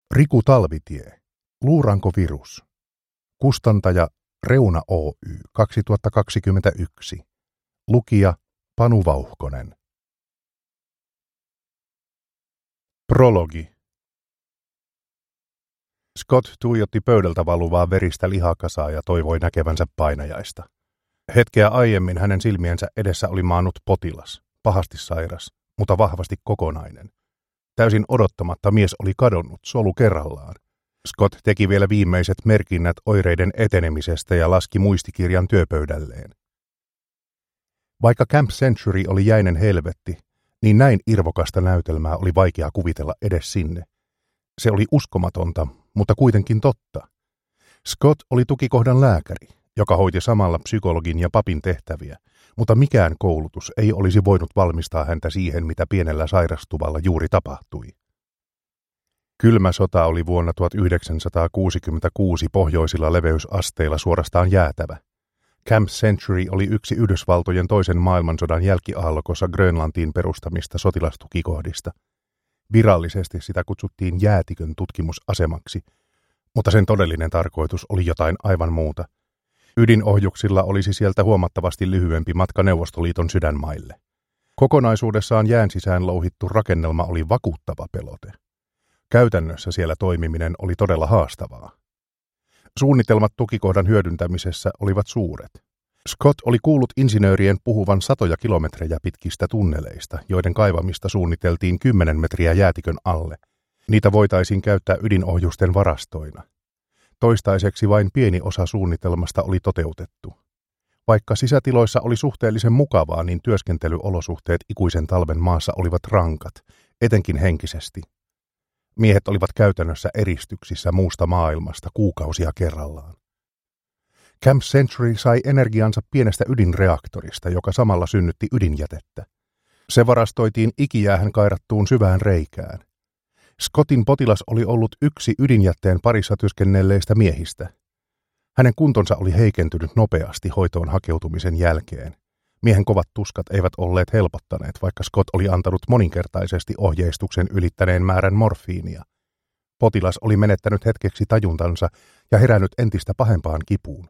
Riku Talvitie, Luurankovirus. Kustantaja Reuna Oy 2021. Lukija Panu Vauhkonen. Prologi. Scott tuijotti pöydältä valuvaa veristä lihakasaa ja toivoi näkevänsä painajaista. Hetkeä aiemmin hänen silmiensä edessä oli maannut potilas, pahasti sairas, mutta vahvasti kokonainen. Täysin odottamatta mies oli kadonnut solu kerrallaan. Scott teki vielä viimeiset merkinnät oireiden etenemisestä ja laski muistikirjan työpöydälleen. Vaikka Camp Century oli jäinen helvetti, niin näin irvokasta näytelmää oli vaikea kuvitella edes sinne. Se oli uskomatonta, mutta kuitenkin totta. Scott oli tukikohdan lääkäri, joka hoiti samalla psykologin ja papin tehtäviä, mutta mikään koulutus ei olisi voinut valmistaa häntä siihen, mitä pienellä sairastuvalla juuri tapahtui. Kylmä sota oli vuonna 1966 pohjoisilla leveysasteilla suorastaan jäätävä. Camp Century oli yksi Yhdysvaltojen toisen maailmansodan jälkiaallokossa Grönlantiin perustamista sotilastukikohdista. Virallisesti sitä kutsuttiin jäätikön tutkimusasemaksi, mutta sen todellinen tarkoitus oli jotain aivan muuta. Ydinohjuksilla olisi sieltä huomattavasti lyhyempi matka Neuvostoliiton sydänmaille. Kokonaisuudessaan jään sisään louhittu rakennelma oli vakuuttava pelote. Käytännössä siellä toimiminen oli todella haastavaa. Suunnitelmat tukikohdan hyödyntämisessä olivat suuret. Scott oli kuullut insinöörien puhuvan satoja kilometrejä pitkistä tunneleista, joiden kaivamista suunniteltiin 10 metriä jäätikön alle. Niitä voitaisiin käyttää ydinohjusten varastoina. Toistaiseksi vain pieni osa suunnitelmasta oli toteutettu. Vaikka sisätiloissa oli suhteellisen mukavaa, niin työskentelyolosuhteet ikuisen talven maassa olivat rankat, etenkin henkisesti. Miehet olivat käytännössä eristyksissä muusta maailmasta kuukausia kerrallaan. Camp Century sai energiansa pienestä ydinreaktorista, joka samalla synnytti ydinjätettä. Se varastoitiin ikijäähän kairattuun syvään reikään. Scottin potilas oli ollut yksi ydinjätteen parissa työskennelleistä miehistä. Hänen kuntonsa oli heikentynyt nopeasti hoitoon hakeutumisen jälkeen. Miehen kovat tuskat eivät olleet helpottaneet, vaikka Scott oli antanut moninkertaisesti ohjeistuksen ylittäneen määrän morfiinia. Potilas oli menettänyt hetkeksi tajuntansa ja herännyt entistä pahempaan kipuun.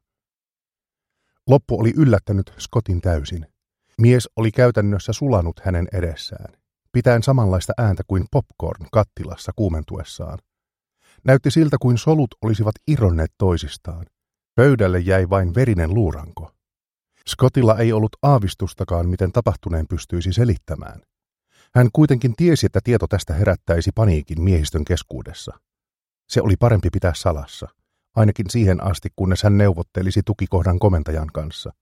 Loppu oli yllättänyt Scottin täysin. Mies oli käytännössä sulanut hänen edessään, pitäen samanlaista ääntä kuin popcorn kattilassa kuumentuessaan. Näytti siltä, kuin solut olisivat irronneet toisistaan. Pöydälle jäi vain verinen luuranko. Scottilla ei ollut aavistustakaan, miten tapahtuneen pystyisi selittämään. Hän kuitenkin tiesi, että tieto tästä herättäisi paniikin miehistön keskuudessa. Se oli parempi pitää salassa, ainakin siihen asti, kunnes hän neuvottelisi tukikohdan komentajan kanssa.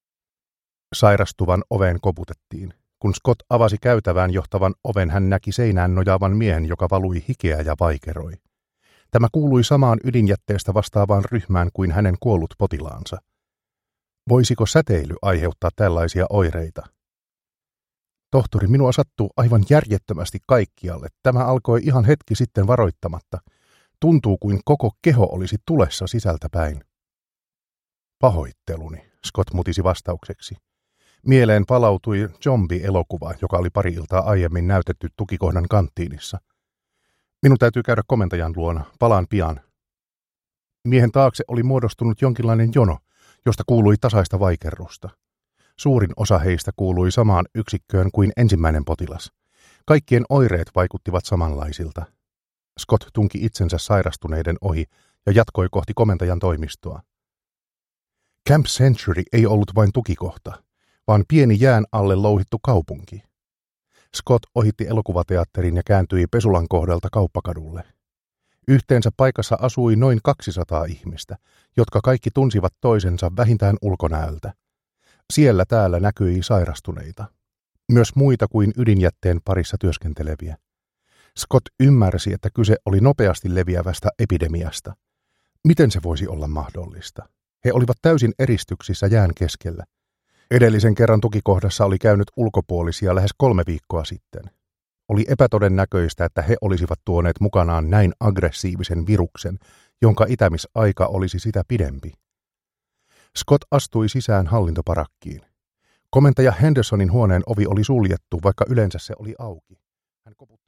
Sairastuvan oveen koputettiin. Kun Scott avasi käytävään johtavan oven, hän näki seinään nojaavan miehen, joka valui hikeä ja vaikeroi. Tämä kuului samaan ydinjätteestä vastaavaan ryhmään kuin hänen kuollut potilaansa. Voisiko säteily aiheuttaa tällaisia oireita? Tohtori, minua sattuu aivan järjettömästi kaikkialle. Tämä alkoi ihan hetki sitten varoittamatta. Tuntuu kuin koko keho olisi tulessa sisältäpäin. Pahoitteluni, Scott mutisi vastaukseksi. Mieleen palautui zombie-elokuva, joka oli pari iltaa aiemmin näytetty tukikohdan kanttiinissa. Minun täytyy käydä komentajan luona. Palaan pian. Miehen taakse oli muodostunut jonkinlainen jono, josta kuului tasaista vaikerrusta. Suurin osa heistä kuului samaan yksikköön kuin ensimmäinen potilas. Kaikkien oireet vaikuttivat samanlaisilta. Scott tunki itsensä sairastuneiden ohi ja jatkoi kohti komentajan toimistoa. Camp Century ei ollut vain tukikohta, vaan pieni jään alle louhittu kaupunki. Scott ohitti elokuvateatterin ja kääntyi Pesulan kohdalta Kauppakadulle. Yhteensä paikassa asui noin 200 ihmistä, jotka kaikki tunsivat toisensa vähintään ulkonäöltä. Siellä täällä näkyi sairastuneita. Myös muita kuin ydinjätteen parissa työskenteleviä. Scott ymmärsi, että kyse oli nopeasti leviävästä epidemiasta. Miten se voisi olla mahdollista? He olivat täysin eristyksissä jään keskellä. Edellisen kerran tukikohdassa oli käynyt ulkopuolisia lähes 3 viikkoa sitten. Oli epätodennäköistä, että he olisivat tuoneet mukanaan näin aggressiivisen viruksen, jonka itämisaika olisi sitä pidempi. Scott astui sisään hallintoparakkiin. Komentaja Hendersonin huoneen ovi oli suljettu, vaikka yleensä se oli auki. Hän koputti